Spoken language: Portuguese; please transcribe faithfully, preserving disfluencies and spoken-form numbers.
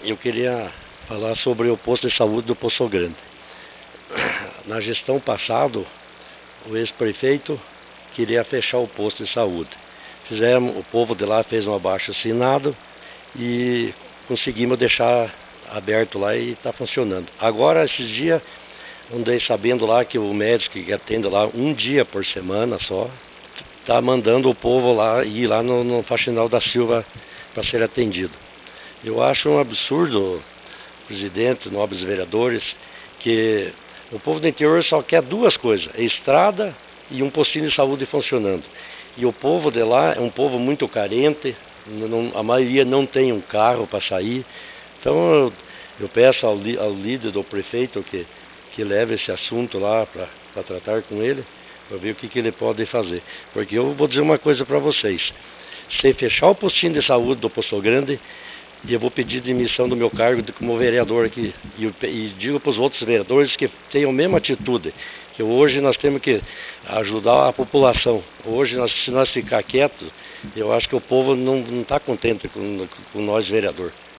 Eu queria falar sobre o posto de saúde do Poço Grande. Na gestão passada, o ex-prefeito queria fechar o posto de saúde. Fizemos, o povo de lá fez um abaixo-assinado e conseguimos deixar aberto lá e está funcionando. Agora, esses dias, andei sabendo lá que o médico que atende lá um dia por semana só, está mandando o povo lá ir lá no, no Faxinal da Silva para ser atendido. Eu acho um absurdo, presidente, nobres vereadores, que o povo do interior só quer duas coisas, é estrada e um postinho de saúde funcionando. E o povo de lá é um povo muito carente, não, a maioria não tem um carro para sair. Então eu, eu peço ao, ao líder do prefeito que, que leve esse assunto lá para tratar com ele, para ver o que, que ele pode fazer. Porque eu vou dizer uma coisa para vocês, se fechar o postinho de saúde do Poço Grande, eu vou pedir demissão do meu cargo de, como vereador aqui. E, e digo para os outros vereadores que tenham a mesma atitude, que hoje nós temos que ajudar a população. Hoje, nós, se nós ficar quietos, eu acho que o povo não está contente com, com nós, vereador.